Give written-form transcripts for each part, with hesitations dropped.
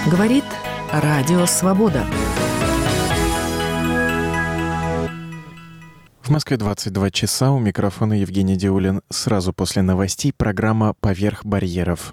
Говорит Радио Свобода. В Москве 22 часа. У микрофона Евгений Диулин. Сразу после новостей программа «Поверх барьеров».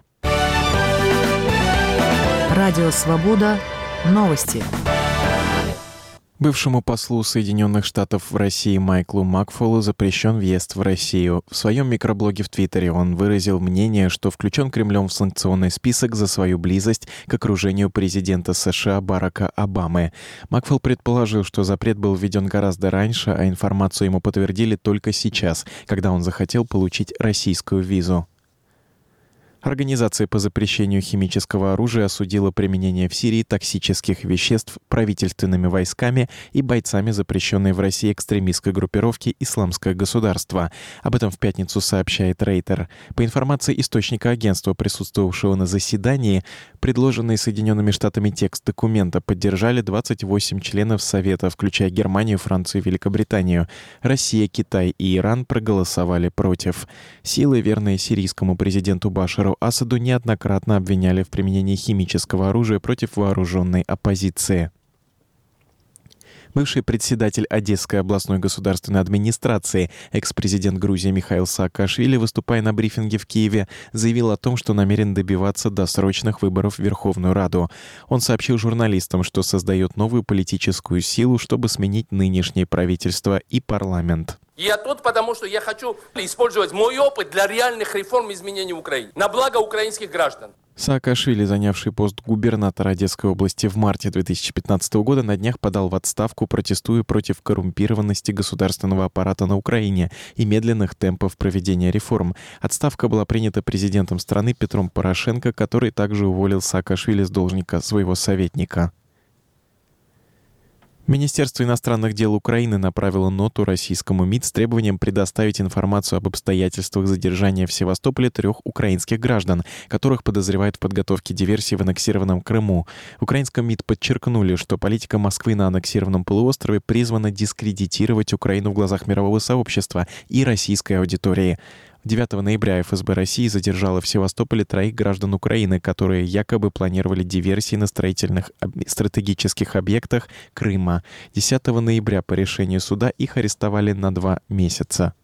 Радио Свобода. Новости. Бывшему послу Соединенных Штатов в России Майклу Макфолу запрещен въезд в Россию. В своем микроблоге в Твиттере он выразил мнение, что включен Кремлем в санкционный список за свою близость к окружению президента США Барака Обамы. Макфол предположил, что запрет был введен гораздо раньше, а информацию ему подтвердили только сейчас, когда он захотел получить российскую визу. Организация по запрещению химического оружия осудила применение в Сирии токсических веществ правительственными войсками и бойцами запрещенной в России экстремистской группировки «Исламское государство». Об этом в пятницу сообщает Рейтер. По информации источника агентства, присутствовавшего на заседании, предложенный Соединенными Штатами текст документа поддержали 28 членов Совета, включая Германию, Францию и Великобританию. Россия, Китай и Иран проголосовали против. Силы, верные сирийскому президенту Башару Асаду, неоднократно обвиняли в применении химического оружия против вооруженной оппозиции. Бывший председатель Одесской областной государственной администрации, экс-президент Грузии Михаил Саакашвили, выступая на брифинге в Киеве, заявил о том, что намерен добиваться досрочных выборов в Верховную Раду. Он сообщил журналистам, что создает новую политическую силу, чтобы сменить нынешнее правительство и парламент. Я тут, потому что я хочу использовать мой опыт для реальных реформ и изменений в Украине, на благо украинских граждан. Саакашвили, занявший пост губернатора Одесской области в марте 2015 года, на днях подал в отставку, протестуя против коррумпированности государственного аппарата на Украине и медленных темпов проведения реформ. Отставка была принята президентом страны Петром Порошенко, который также уволил Саакашвили с должника своего советника. Министерство иностранных дел Украины направило ноту российскому МИД с требованием предоставить информацию об обстоятельствах задержания в Севастополе 3 украинских граждан, которых подозревают в подготовке диверсии в аннексированном Крыму. В украинском МИД подчеркнули, что политика Москвы на аннексированном полуострове призвана дискредитировать Украину в глазах мирового сообщества и российской аудитории. 9 ноября ФСБ России задержала в Севастополе 3 граждан Украины, которые якобы планировали диверсии на строительных стратегических объектах Крыма. 10 ноября по решению суда их арестовали на 2 месяца.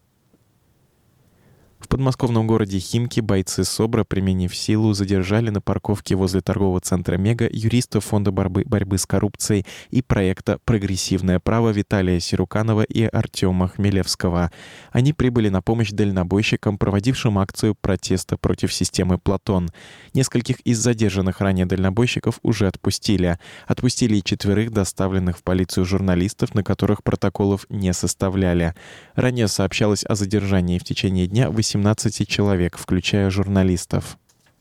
В подмосковном городе Химки бойцы СОБРа, применив силу, задержали на парковке возле торгового центра «Мега» юристов Фонда борьбы с коррупцией и проекта «Прогрессивное право» Виталия Сируканова и Артема Хмелевского. Они прибыли на помощь дальнобойщикам, проводившим акцию протеста против системы «Платон». Нескольких из задержанных ранее дальнобойщиков уже отпустили. Отпустили и 4 доставленных в полицию журналистов, на которых протоколов не составляли. Ранее сообщалось о задержании в течение дня 18 человек, включая журналистов.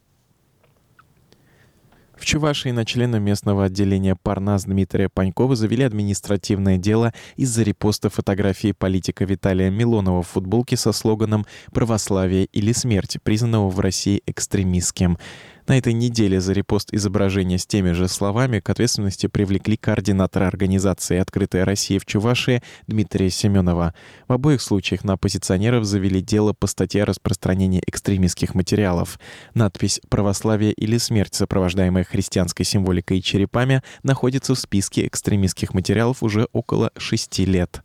В Чувашии на члена местного отделения Парнас Дмитрия Панькова завели административное дело из-за репоста фотографии политика Виталия Милонова в футболке со слоганом «Православие или смерть», признанного в России экстремистским. На этой неделе за репост изображения с теми же словами к ответственности привлекли координатора организации «Открытая Россия» в Чувашии Дмитрия Семенова. В обоих случаях на оппозиционеров завели дело по статье о распространении экстремистских материалов. Надпись «Православие или смерть», сопровождаемая христианской символикой и черепами, находится в списке экстремистских материалов уже около 6 лет.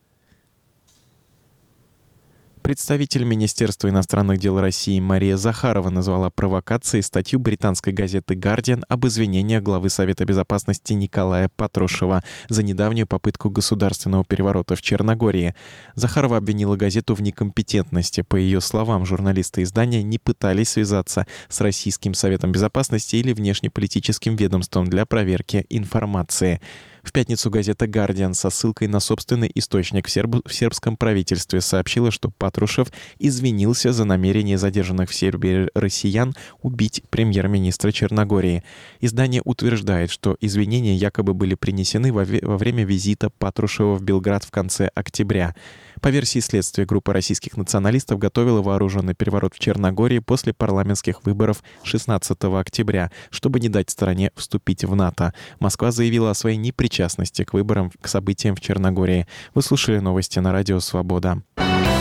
Представитель Министерства иностранных дел России Мария Захарова назвала провокацией статью британской газеты «Гардиан» об извинениях главы Совета безопасности Николая Патрушева за недавнюю попытку государственного переворота в Черногории. Захарова обвинила газету в некомпетентности. По ее словам, журналисты издания не пытались связаться с Российским Советом безопасности или внешнеполитическим ведомством для проверки информации. В пятницу газета «Гардиан» со ссылкой на собственный источник в сербском правительстве сообщила, что Патрушев извинился за намерение задержанных в Сербии россиян убить премьер-министра Черногории. Издание утверждает, что извинения якобы были принесены во время визита Патрушева в Белград в конце октября. По версии следствия, группа российских националистов готовила вооруженный переворот в Черногории после парламентских выборов 16 октября, чтобы не дать стране вступить в НАТО. Москва заявила о своей непричастности к выборам, к событиям в Черногории. Вы слушали новости на Радио Свобода.